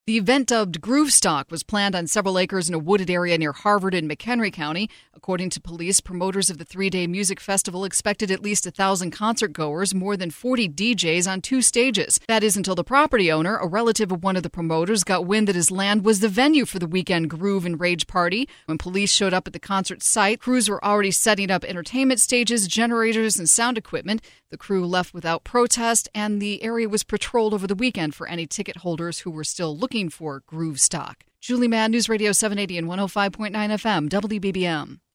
The event, dubbed Groovestock, was planned on several acres in a wooded area near Harvard in McHenry County. According to police, promoters of the three-day music festival expected at least 1,000 concert-goers, more than 40 DJs on 2 stages. That is until the property owner, a relative of one of the promoters, got wind that his land was the venue for the weekend groove and rage party. When police showed up at the concert site, crews were already setting up entertainment stages, generators, and sound equipment. The crew left without protest, and the area was patrolled over the weekend for any ticket holders who were still looking for Groovestock. Julie Mann, News Radio 780 and 105.9 FM, WBBM.